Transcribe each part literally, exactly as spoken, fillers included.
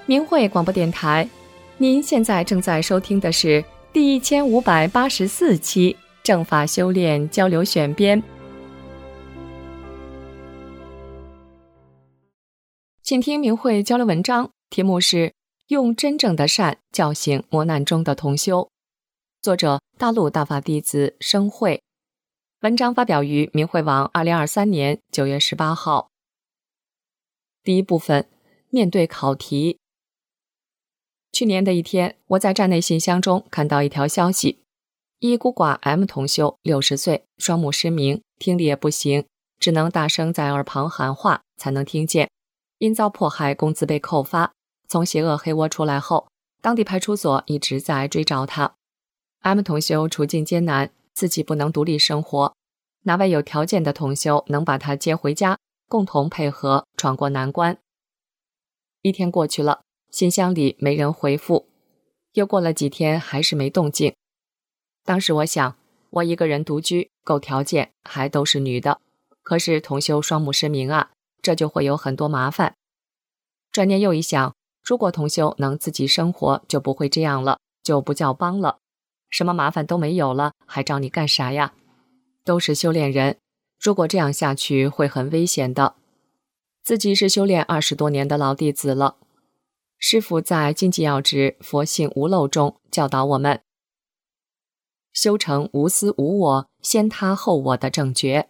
明慧广播电台，您现在正在收听的是第一千五百八十四期正法修炼交流选编。请听明慧交流文章，题目是用真正的善叫醒磨难中的同修，作者大陆大法弟子生慧，文章发表于明慧网二零二三年九月十八号。第一部分，面对考题。去年的一天，我在站内信箱中看到一条消息，一孤寡 M 同修，六十岁，双目失明，听力也不行，只能大声在耳旁喊话才能听见。因遭迫害，工资被扣发。从邪恶黑窝出来后，当地派出所一直在追找他。M 同修处境艰难，自己不能独立生活，哪位有条件的同修能把他接回家，共同配合闯过难关。一天过去了，信箱里没人回复，又过了几天还是没动静。当时我想，我一个人独居，够条件，还都是女的，可是同修双目失明啊，这就会有很多麻烦。转念又一想，如果同修能自己生活，就不会这样了，就不叫帮了，什么麻烦都没有了，还找你干啥呀？都是修炼人，如果这样下去会很危险的。自己是修炼二十多年的老弟子了，师父在经济要旨佛性无漏中教导我们，修成无私无我，先他后我的正觉。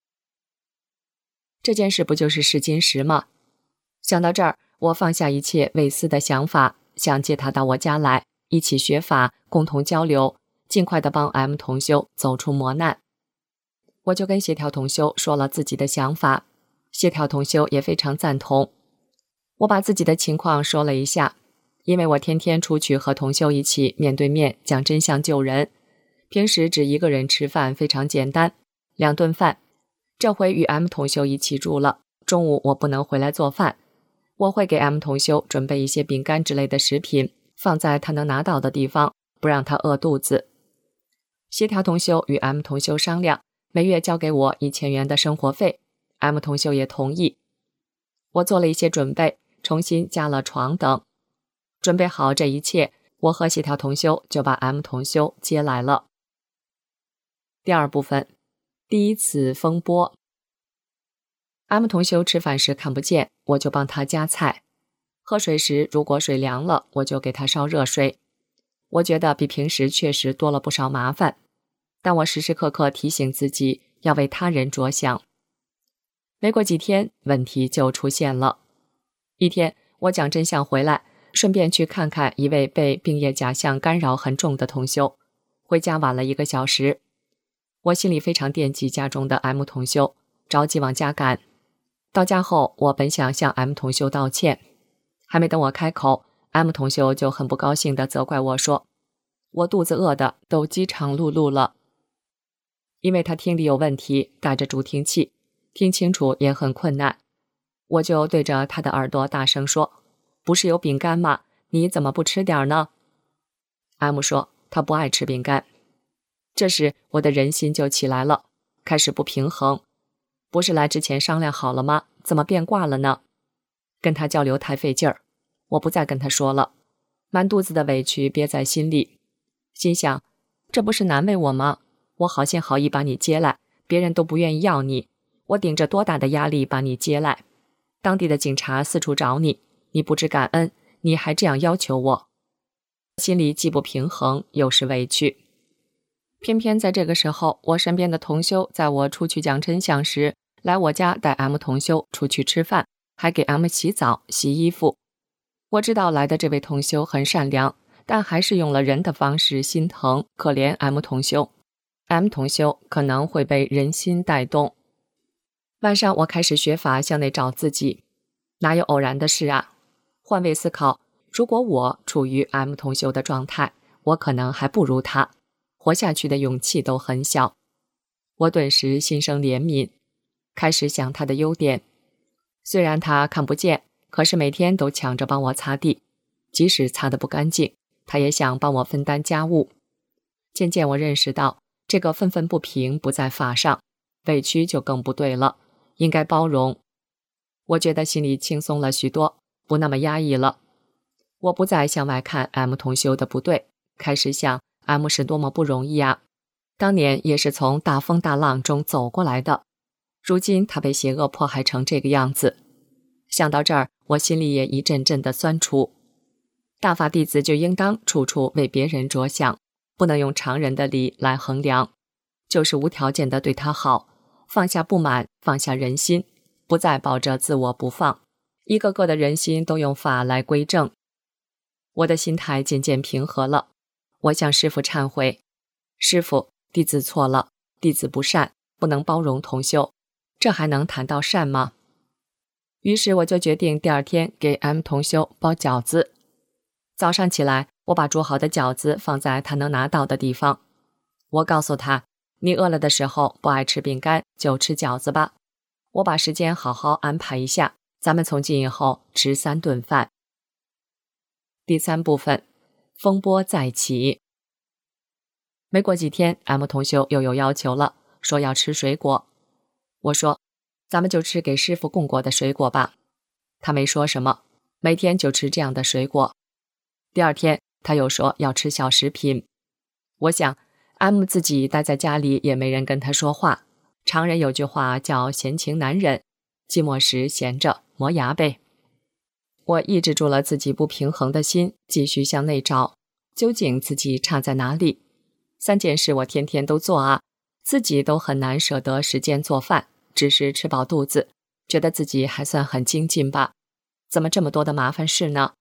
这件事不就是试金石吗？想到这儿，我放下一切为私的想法，想接他到我家来，一起学法，共同交流，尽快的帮 M 同修走出磨难。我就跟协调同修说了自己的想法，协调同修也非常赞同。我把自己的情况说了一下，因为我天天出去和同修一起面对面讲真相救人，平时只一个人吃饭非常简单，两顿饭。这回与 M 同修一起住了，中午我不能回来做饭，我会给 M 同修准备一些饼干之类的食品，放在他能拿到的地方，不让他饿肚子。协调同修与 M 同修商量，每月交给我一千元的生活费， M 同修也同意。我做了一些准备，重新加了床等。准备好这一切，我和协调同修就把 M 同修接来了。第二部分，第一次风波。 M 同修吃饭时看不见，我就帮他夹菜，喝水时如果水凉了，我就给他烧热水。我觉得比平时确实多了不少麻烦，但我时时刻刻提醒自己要为他人着想。没过几天，问题就出现了。一天，我讲真相回来，顺便去看看一位被病业假象干扰很重的同修，回家晚了一个小时。我心里非常惦记家中的 M 同修，着急往家赶。到家后，我本想向 M 同修道歉，还没等我开口， M 同修就很不高兴地责怪我说，我肚子饿的都饥肠辘辘了。因为他听力有问题，带着助听器，听清楚也很困难。我就对着他的耳朵大声说，不是有饼干吗？你怎么不吃点呢？ M 说他不爱吃饼干。这时我的人心就起来了，开始不平衡，不是来之前商量好了吗？怎么变卦了呢？跟他交流太费劲儿，我不再跟他说了，满肚子的委屈憋在心里，心想，这不是难为我吗？我好心好意把你接来，别人都不愿意要你，我顶着多大的压力把你接来，当地的警察四处找你，你不知感恩，你还这样要求我，心里既不平衡又是委屈。偏偏在这个时候，我身边的同修在我出去讲真相时，来我家带 M 同修出去吃饭，还给 M 洗澡洗衣服。我知道来的这位同修很善良，但还是用了人的方式心疼可怜 M 同修。 M 同修可能会被人心带动。晚上我开始学法向内找自己，哪有偶然的事啊？换位思考，如果我处于 M 同修的状态，我可能还不如他，活下去的勇气都很小。我顿时心生怜悯，开始想他的优点。虽然他看不见，可是每天都抢着帮我擦地，即使擦得不干净，他也想帮我分担家务。渐渐我认识到，这个愤愤不平不在法上，委屈就更不对了，应该包容。我觉得心里轻松了许多，不那么压抑了。 我不再向外看 M 同修的不对，开始想 M 是多么不容易啊！当年也是从大风大浪中走过来的，如今他被邪恶迫害成这个样子。想到这儿，我心里也一阵阵的酸楚。大法弟子就应当处处为别人着想，不能用常人的理来衡量，就是无条件的对他好，放下不满，放下人心，不再抱着自我不放，一个个的人心都用法来归正。我的心态渐渐平和了，我向师父忏悔：师父，弟子错了，弟子不善，不能包容同修，这还能谈到善吗？于是我就决定第二天给 M 同修包饺子。早上起来，我把煮好的饺子放在他能拿到的地方。我告诉他，你饿了的时候不爱吃饼干，就吃饺子吧。我把时间好好安排一下，咱们从今以后吃三顿饭。第三部分，风波再起。没过几天 M 同修又有要求了，说要吃水果。我说，咱们就吃给师父供过的水果吧。他没说什么，每天就吃这样的水果。第二天他又说要吃小食品。我想 M 自己待在家里也没人跟他说话，常人有句话叫闲情难忍，寂寞时闲着磨牙呗。我抑制住了自己不平衡的心，继续向内找，究竟自己差在哪里？三件事我天天都做啊，自己都很难舍得时间做饭，只是吃饱肚子，觉得自己还算很精进吧，怎么这么多的麻烦事呢？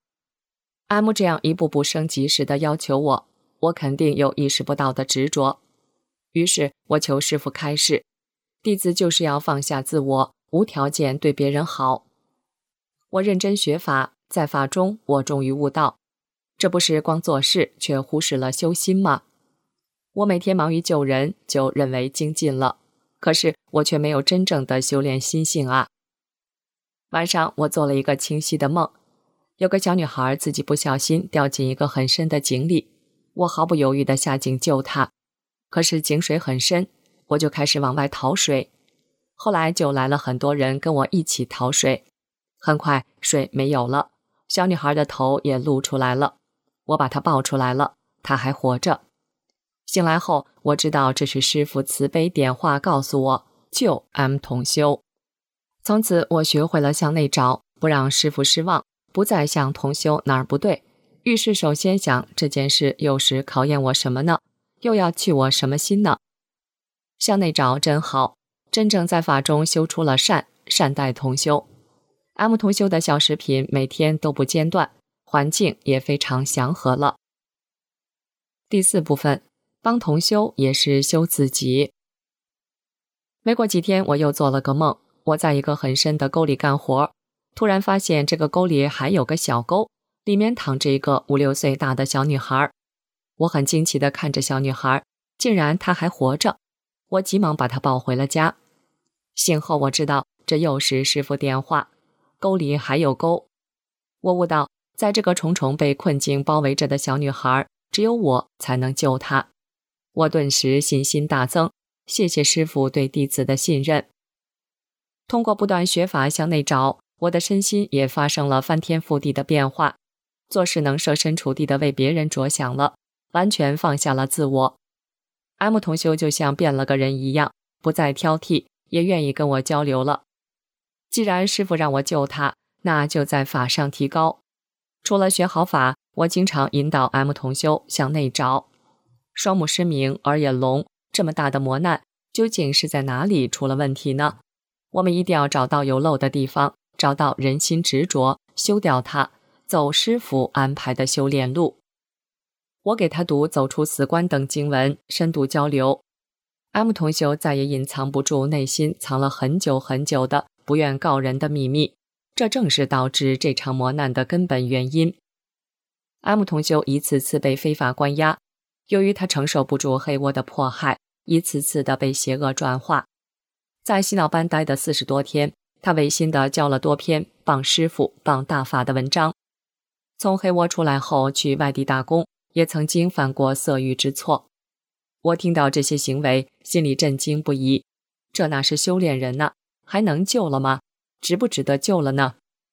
M 这样一步步升级时的要求我，我肯定有意识不到的执着。于是我求师父开示，弟子就是要放下自我，无条件对别人好。我认真学法，在法中我终于悟道，这不是光做事却忽视了修心吗？我每天忙于救人，就认为精进了，可是我却没有真正的修炼心性啊。晚上我做了一个清晰的梦，有个小女孩自己不小心掉进一个很深的井里，我毫不犹豫地下井救她。可是井水很深，我就开始往外讨水。后来就来了很多人跟我一起讨水，很快水没有了，小女孩的头也露出来了，我把她抱出来了，她还活着。醒来后，我知道这是师父慈悲点化告诉我，救 M 同修。从此我学会了向内找，不让师父失望，不再向同修哪儿不对，遇事首先想这件事又是考验我什么呢？又要去我什么心呢？向内找真好，真正在法中修出了善，善待同修。M 同修的小食品每天都不间断，环境也非常祥和了。第四部分，帮同修也是修自己。没过几天，我又做了个梦，我在一个很深的沟里干活，突然发现这个沟里还有个小沟，里面躺着一个五六岁大的小女孩。我很惊奇地看着小女孩，竟然她还活着，我急忙把她抱回了家。醒后我知道这又是师父电话，沟里还有沟。我悟到，在这个重重被困境包围着的小女孩，只有我才能救她。我顿时信心大增，谢谢师父对弟子的信任。通过不断学法向内找，我的身心也发生了翻天覆地的变化，做事能设身处地的为别人着想了，完全放下了自我。M 同修就像变了个人一样，不再挑剔，也愿意跟我交流了。既然师父让我救他，那就在法上提高。除了学好法，我经常引导 M 同修向内找。双目失明，耳也聋，这么大的磨难，究竟是在哪里出了问题呢？我们一定要找到有漏的地方，找到人心执着，修掉它，走师父安排的修炼路。我给他读《走出死关》等经文，深度交流。M 同修再也隐藏不住内心藏了很久很久的不愿告人的秘密，这正是导致这场磨难的根本原因。M 同修一次次被非法关押，由于他承受不住黑窝的迫害，一次次的被邪恶转化。在洗脑班待的四十多天，他违心的交了多篇谤师父、谤大法的文章。从黑窝出来后去外地打工，也曾经犯过色欲之错。我听到这些行为，心里震惊不已。这哪是修炼人呢？还能救了吗？值不值得救了呢？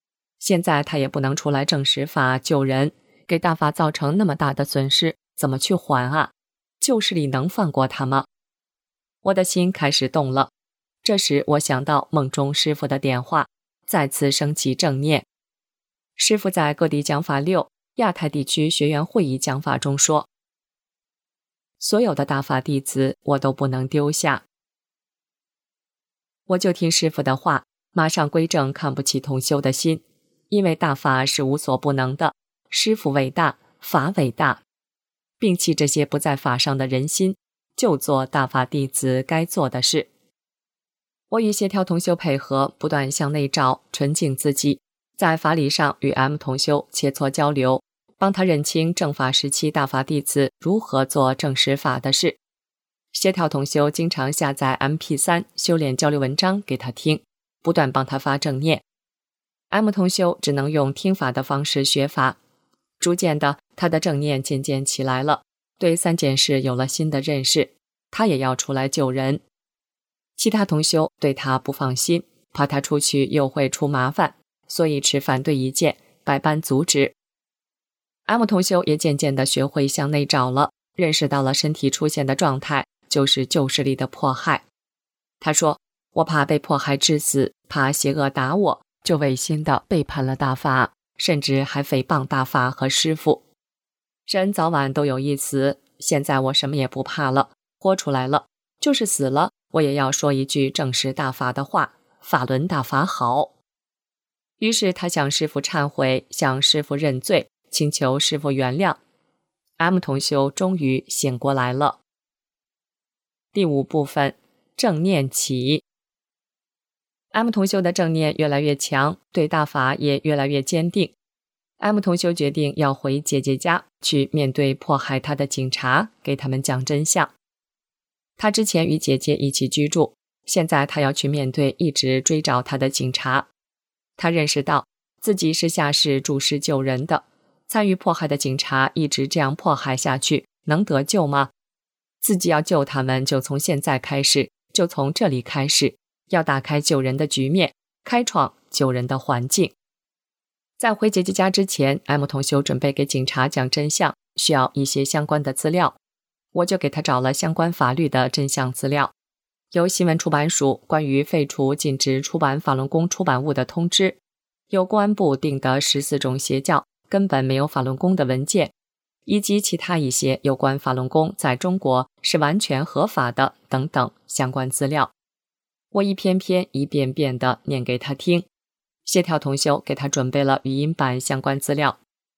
现在他也不能出来正实法救人，给大法造成那么大的损失，怎么去还啊？旧势力能放过他吗？我的心开始动了。这时我想到梦中师父的点化，再次升起正念。师父在各地讲法六亚太地区学员会议讲法中说，所有的大法弟子我都不能丢下。我就听师父的话，马上归正看不起同修的心，因为大法是无所不能的，师父伟大，法伟大，摒弃这些不在法上的人心，就做大法弟子该做的事。我与协调同修配合，不断向内照，纯净自己，在法理上与 M 同修切磋交流，帮他认清正法时期大法弟子如何做正实法的事。协调同修经常下载 M P 三 修炼交流文章给他听，不断帮他发正念。M 同修只能用听法的方式学法，逐渐的他的正念渐渐起来了，对三件事有了新的认识，他也要出来救人。其他同修对他不放心，怕他出去又会出麻烦，所以持反对意见，百般阻止。M 同修也渐渐地学会向内找了，认识到了身体出现的状态就是旧势力的迫害。他说，我怕被迫害致死，怕邪恶打我，就违心地背叛了大法，甚至还诽谤大法和师父。人早晚都有一死，现在我什么也不怕了，活出来了，就是死了我也要说一句正实大法的话，法轮大法好。于是他向师父忏悔，向师父认罪，请求师父原谅。M 同修终于醒过来了。第五部分，正念起。M 同修的正念越来越强，对大法也越来越坚定。M 同修决定要回姐姐家去面对迫害他的警察，给他们讲真相。他之前与姐姐一起居住，现在他要去面对一直追找他的警察。他认识到自己是下世助师救人的，参与迫害的警察一直这样迫害下去，能得救吗？自己要救他们，就从现在开始，就从这里开始，要打开救人的局面，开创救人的环境。在回姐姐家之前， M 同修准备给警察讲真相，需要一些相关的资料，我就给他找了相关法律的真相资料，有新闻出版署关于废除禁止出版法轮功出版物的通知，有公安部定的十四种邪教根本没有法轮功的文件，以及其他一些有关法轮功在中国是完全合法的等等相关资料。我一篇篇一遍遍地念给他听，协调同修给他准备了语音版相关资料，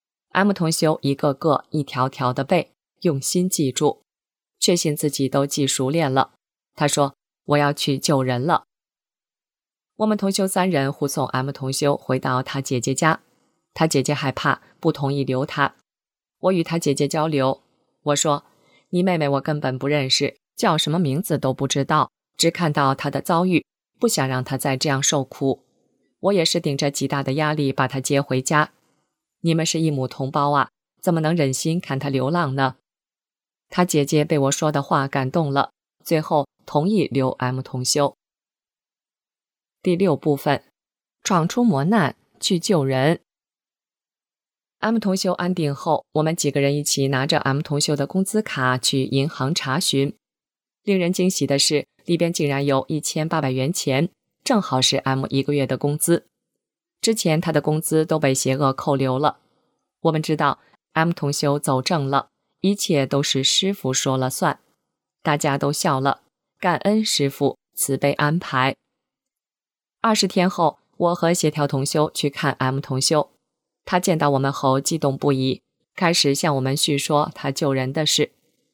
M 同修一个个一条条的背，用心记住，确信自己都记熟练了。他说，我要去救人了。我们同修三人护送 M 同修回到他姐姐家，他姐姐害怕，不同意留他。我与他姐姐交流，我说，你妹妹我根本不认识，叫什么名字都不知道，只看到她的遭遇，不想让她再这样受苦。我也是顶着极大的压力把她接回家。你们是一母同胞啊，怎么能忍心看她流浪呢？他姐姐被我说的话感动了，最后同意留 M 同修。第六部分，闯出磨难去救人。M 同修安定后，我们几个人一起拿着 M 同修的工资卡去银行查询。令人惊喜的是，里边竟然有一千八百元钱，正好是 M 一个月的工资。之前他的工资都被邪恶扣留了。我们知道 M 同修走正了，一切都是师父说了算。大家都笑了，感恩师父慈悲安排。二十天后，我和协调同修去看 M 同修，他见到我们后激动不已，开始向我们叙说他救人的事。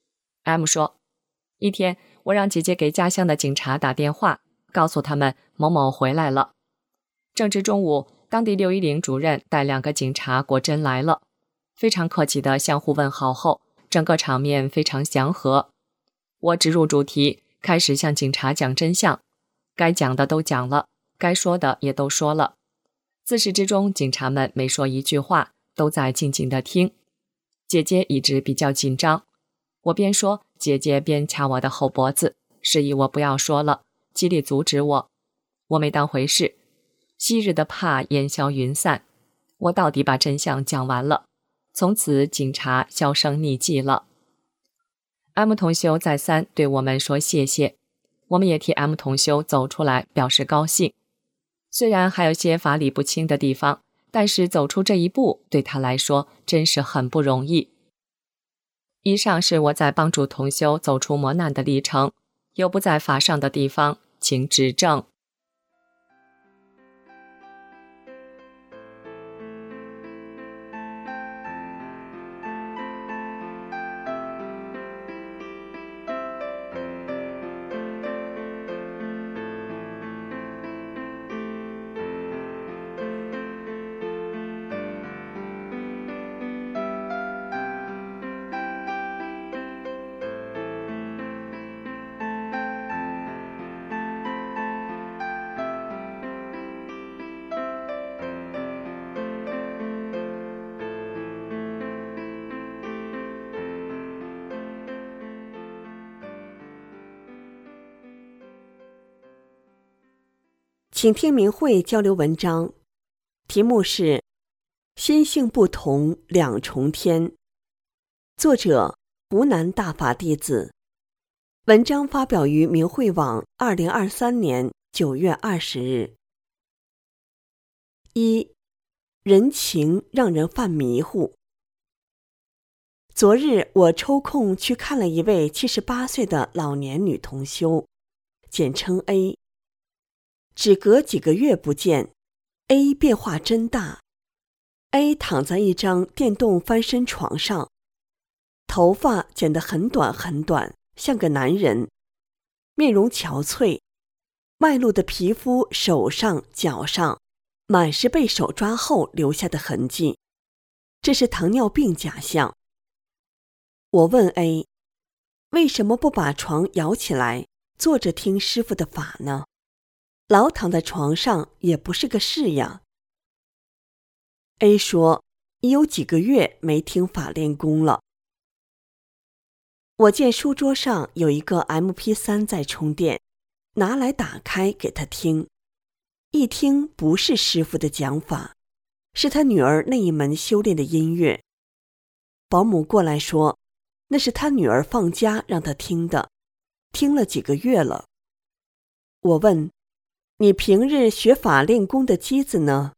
M 说，一天我让姐姐给家乡的警察打电话，告诉他们某某回来了。正值中午，当地六一零主任带两个警察果真来了，非常客气地相互问好后，整个场面非常祥和。我直入主题，开始向警察讲真相，该讲的都讲了，该说的也都说了。自始至终，警察们没说一句话，都在静静地听。姐姐一直比较紧张，我边说，姐姐边掐我的后脖子，示意我不要说了，极力阻止我。我没当回事，昔日的怕烟消云散， 我到底把真相讲完了，从此警察销声匿迹了。M 同修再三对我们说谢谢，我们也替 M 同修走出来表示高兴。虽然还有些法理不清的地方，但是走出这一步对他来说真是很不容易。以上是我在帮助同修走出磨难的历程，有不在法上的地方，请指正。 请听明慧交流文章，题目是心性不同两重天，作者湖南大法弟子，文章发表于明慧网二零二三年九月二十日。一，人情让人犯迷糊。昨日我抽空去看了一位七十八岁的老年女同修，简称 A。只隔几个月不见， A 变化真大。 A 躺在一张电动翻身床上，头发剪得很短很短，像个男人，面容憔悴，外露的皮肤手上脚上满是被手抓后留下的痕迹，这是糖尿病假象。我问 A， 为什么不把床摇起来，坐着听师父的法呢？老躺在床上也不是个事呀。 A 说，已有几个月没听法练功了。我见书桌上有一个 M P 三 在充电，拿来打开给他听。一听不是师父的讲法，是他女儿那一门修炼的音乐。保姆过来说，那是他女儿放假让他听的，听了几个月了。我问，你平日学法练功的机子呢？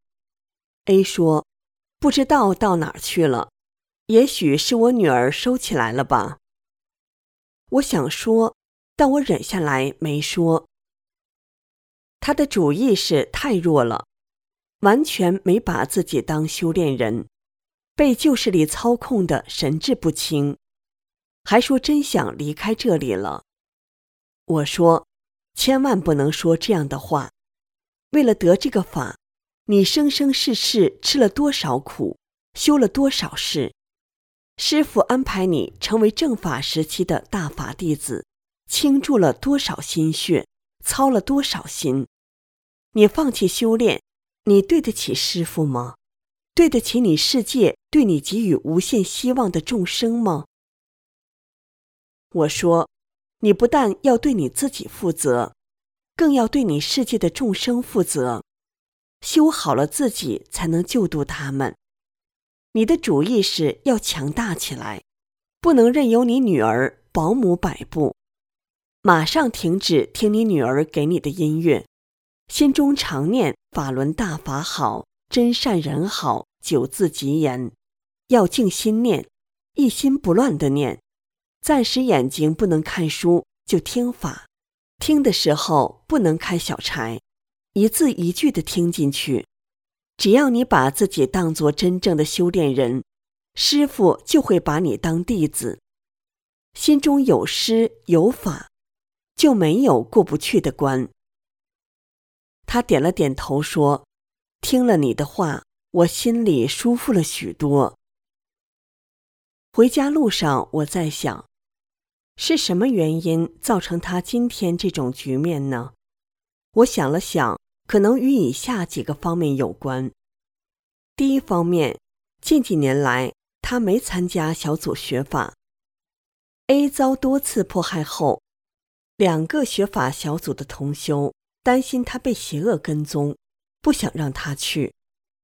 A 说，不知道到哪儿去了，也许是我女儿收起来了吧。我想说，但我忍下来没说。他的主意识太弱了，完全没把自己当修炼人，被旧势力操控的神志不清，还说真想离开这里了。我说，千万不能说这样的话，为了得这个法，你生生世世吃了多少苦，修了多少事，师父安排你成为正法时期的大法弟子，倾注了多少心血，操了多少心。你放弃修炼，你对得起师父吗？对得起你世界对你给予无限希望的众生吗？我说，你不但要对你自己负责，更要对你世界的众生负责。修好了自己，才能救度他们。你的主意识要强大起来，不能任由你女儿保姆摆布。马上停止听你女儿给你的音乐，心中常念法轮大法好，真善人好九字吉言，要静心念，一心不乱地念。暂时眼睛不能看书，就听法，听的时候不能开小差，一字一句地听进去。只要你把自己当作真正的修炼人，师父就会把你当弟子。心中有师有法，就没有过不去的关。他点了点头说，听了你的话，我心里舒服了许多。回家路上我在想，是什么原因造成他今天这种局面呢？我想了想，可能与以下几个方面有关。第一方面，近几年来他没参加小组学法。 A 遭多次迫害后，两个学法小组的同修担心他被邪恶跟踪，不想让他去。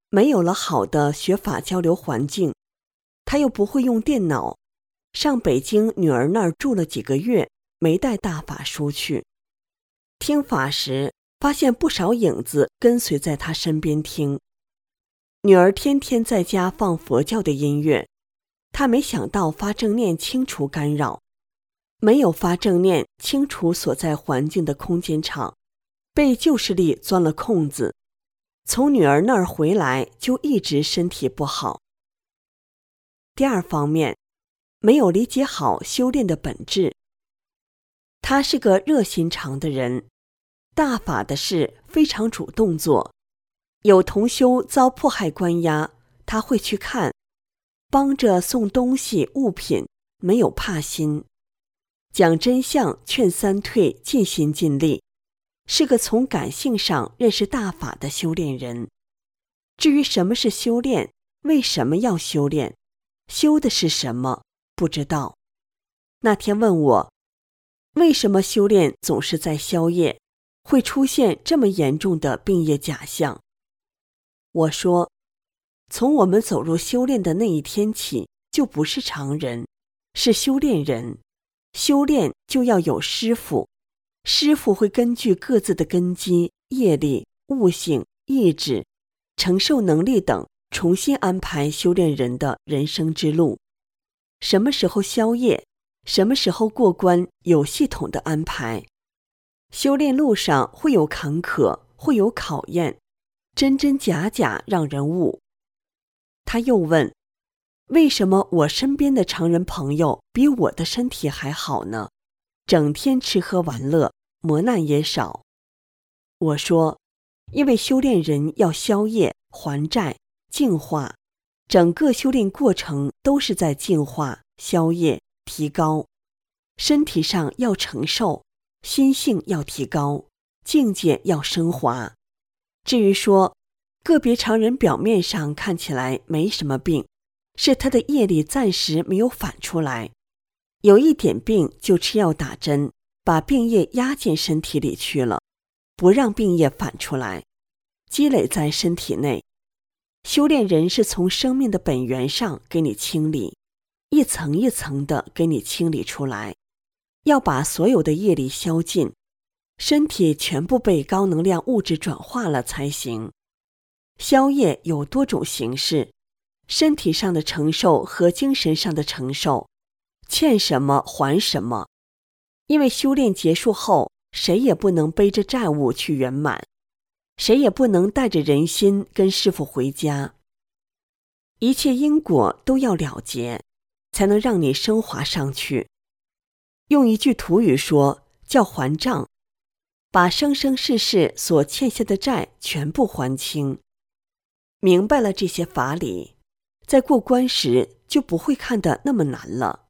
没有了好的学法交流环境，他又不会用电脑，上北京女儿那儿住了几个月，没带大法书去。听法时，发现不少影子跟随在他身边听。女儿天天在家放佛教的音乐，他没想到发正念清除干扰，没有发正念清除所在环境的空间场，被旧势力钻了空子，从女儿那儿回来就一直身体不好。第二方面，没有理解好修炼的本质。他是个热心肠的人，大法的事非常主动做，有同修遭迫害关押，他会去看，帮着送东西物品，没有怕心，讲真相，劝三退，尽心尽力，是个从感性上认识大法的修炼人。至于什么是修炼，为什么要修炼，修的是什么，不知道。那天问我，为什么修炼总是在消业，会出现这么严重的病业假象？我说，从我们走入修炼的那一天起，就不是常人，是修炼人。修炼就要有师傅，师傅会根据各自的根基、业力、悟性、意志、承受能力等，重新安排修炼人的人生之路。什么时候消业，什么时候过关，有系统的安排。修炼路上会有坎坷，会有考验，真真假假让人悟。他又问，为什么我身边的常人朋友比我的身体还好呢？整天吃喝玩乐，磨难也少。我说，因为修炼人要消业、还债、净化，整个修炼过程都是在净化、消业、提高。身体上要承受，心性要提高，境界要升华。至于说，个别常人表面上看起来没什么病，是他的业力暂时没有反出来，有一点病就吃药打针，把病液压进身体里去了，不让病液反出来，积累在身体内。修炼人是从生命的本源上给你清理，一层一层的给你清理出来，要把所有的业力消尽，身体全部被高能量物质转化了才行。消业有多种形式，身体上的承受和精神上的承受，欠什么还什么。因为修炼结束后，谁也不能背着债务去圆满，谁也不能带着人心跟师父回家。一切因果都要了结，才能让你升华上去。用一句土语说，叫还账，把生生世世所欠下的债全部还清。明白了这些法理，在过关时就不会看得那么难了。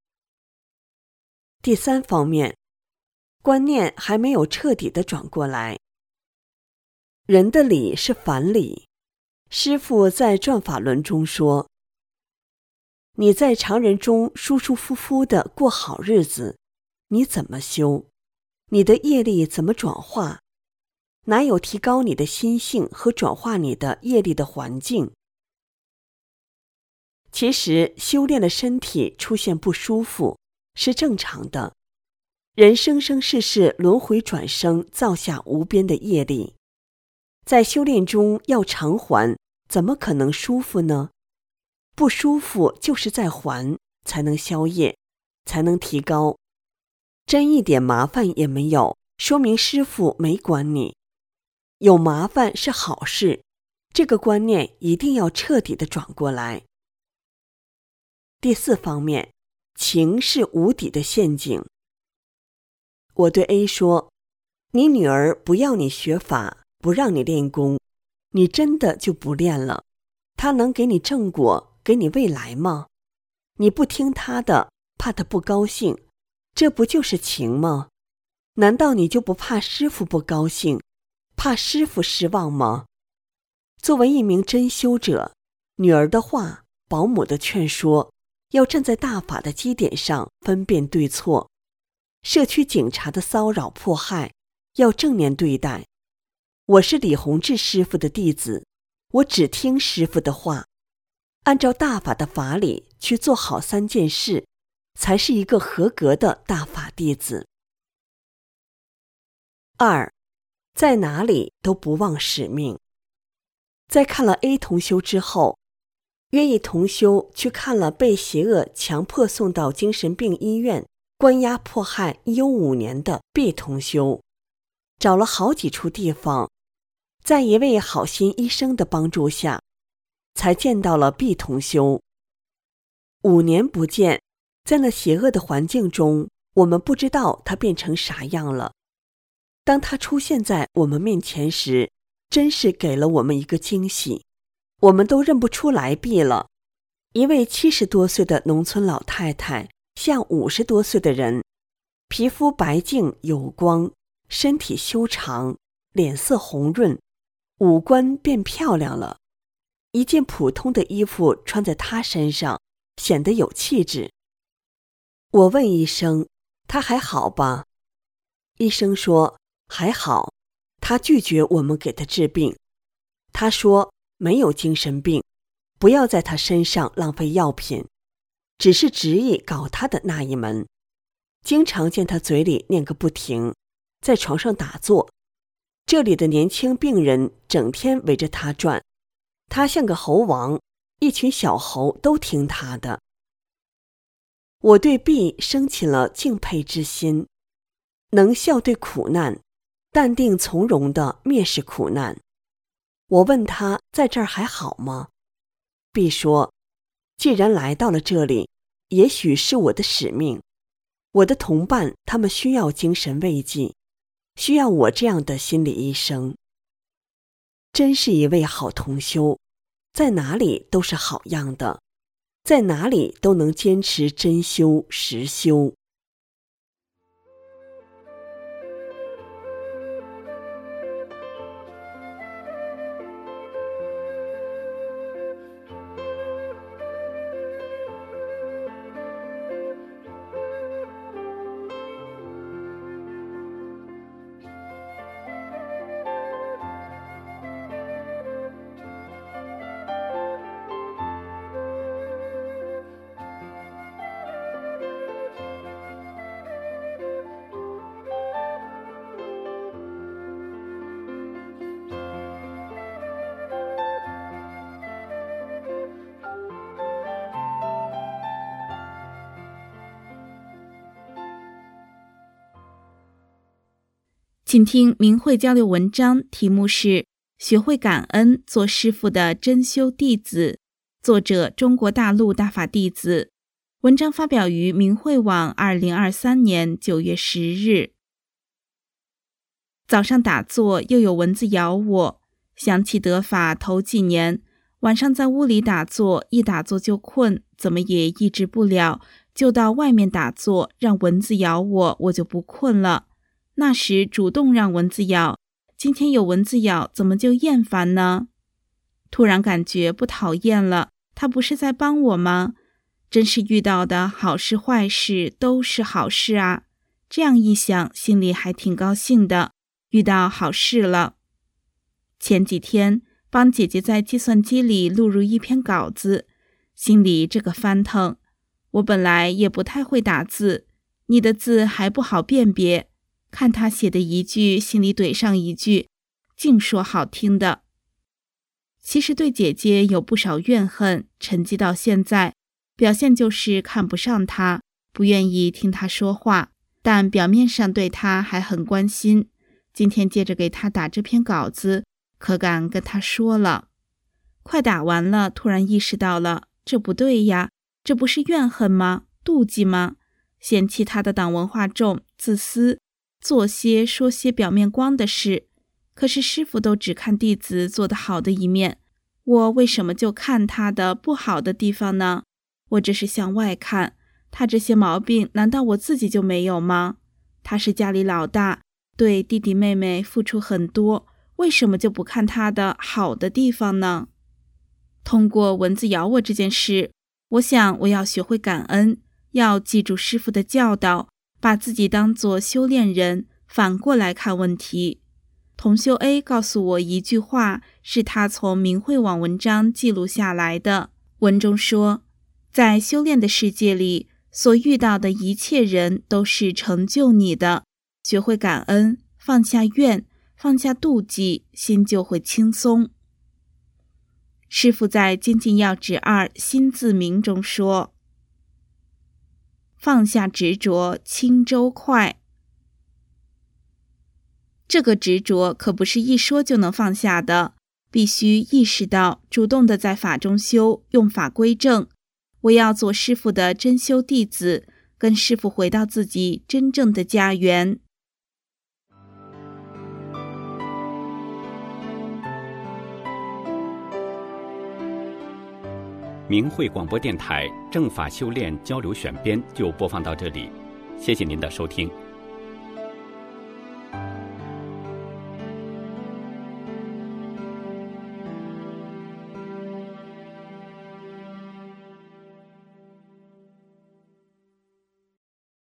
第三方面，观念还没有彻底的转过来。人的理是反理，师父在转法轮中说，你在常人中舒舒服服的过好日子，你怎么修？你的业力怎么转化？哪有提高你的心性和转化你的业力的环境？其实修炼的身体出现不舒服是正常的，人生生世世轮回转生，造下无边的业力，在修炼中要偿还，怎么可能舒服呢？不舒服就是在还，才能消业，才能提高。真一点麻烦也没有，说明师父没管你。有麻烦是好事，这个观念一定要彻底的转过来。第四方面，情是无底的陷阱。我对 A 说，你女儿不要你学法，不让你练功，你真的就不练了，她能给你正果，给你未来吗？你不听她的，怕她不高兴，这不就是情吗？难道你就不怕师父不高兴，怕师父失望吗？作为一名真修者，女儿的话，保姆的劝说，要站在大法的基点上分辨对错。社区警察的骚扰迫害，要正面对待。我是李洪志师父的弟子， 我只听师父的话，按照大法的法理去做好三件事，才是一个合格的大法弟子。二，在哪里都不忘使命。在看了 A 同修之后，约意同修去看了被邪恶强迫送到精神病医院关押迫害已有五年的 B 同修，找了好几处地方，在一位好心医生的帮助下，才见到了 B 同修。五年不见，在那邪恶的环境中，我们不知道他变成啥样了。当他出现在我们面前时，真是给了我们一个惊喜，我们都认不出来 B 了。一位七十多岁的农村老太太，像五十多岁的人，皮肤白净有光，身体修长，脸色红润，五官变漂亮了。一件普通的衣服穿在她身上，显得有气质。我问医生，她还好吧？医生说还好，他拒绝我们给他治病。他说没有精神病，不要在他身上浪费药品，只是执意搞他的那一门。经常见他嘴里念个不停，在床上打坐。这里的年轻病人整天围着他转，他像个猴王，一群小猴都听他的。我对 B 生起了敬佩之心，能笑对苦难，淡定从容地蔑视苦难。我问他在这儿还好吗？ B 说，既然来到了这里，也许是我的使命。我的同伴他们需要精神慰藉，需要我这样的心理医生。真是一位好同修，在哪里都是好样的，在哪里都能坚持真修实修。 请听明慧交流文章，题目是学会感恩，做师父的真修弟子，作者中国大陆大法弟子。文章发表于明慧网二零二三年九月十日。早上打坐又有蚊子咬我，想起得法头几年，晚上在屋里打坐，一打坐就困，怎么也抑制不了，就到外面打坐，让蚊子咬我，我就不困了。那时主动让蚊子咬，今天有蚊子咬，怎么就厌烦呢？突然感觉不讨厌了，他不是在帮我吗？真是遇到的好事坏事都是好事啊！这样一想，心里还挺高兴的，遇到好事了。前几天帮姐姐在计算机里录入一篇稿子，心里这个翻腾。我本来也不太会打字，你的字还不好辨别，看他写的一句，心里怼上一句，净说好听的。其实对姐姐有不少怨恨，沉积到现在，表现就是看不上她，不愿意听她说话，但表面上对她还很关心。今天接着给她打这篇稿子，可敢跟她说了。快打完了，突然意识到了，这不对呀，这不是怨恨吗？妒忌吗？嫌弃她的党文化重，自私，做些说些表面光的事。可是师父都只看弟子做得好的一面，我为什么就看他的不好的地方呢？我这是向外看，他这些毛病难道我自己就没有吗？他是家里老大，对弟弟妹妹付出很多，为什么就不看他的好的地方呢？通过蚊子咬我这件事，我想我要学会感恩，要记住师父的教导，把自己当作修炼人，反过来看问题。 同修 A 告诉我一句话，是他从明慧网文章记录下来的。文中说，在修炼的世界里，所遇到的一切人都是成就你的，学会感恩，放下怨，放下妒忌，心就会轻松。师父在《精进要旨二心自明》中说，放下执着，轻舟快。这个执着可不是一说就能放下的，必须意识到，主动的在法中修，用法归正。我要做师父的真修弟子，跟师父回到自己真正的家园。 明慧广播电台正法修炼交流选编就播放到这里，谢谢您的收听。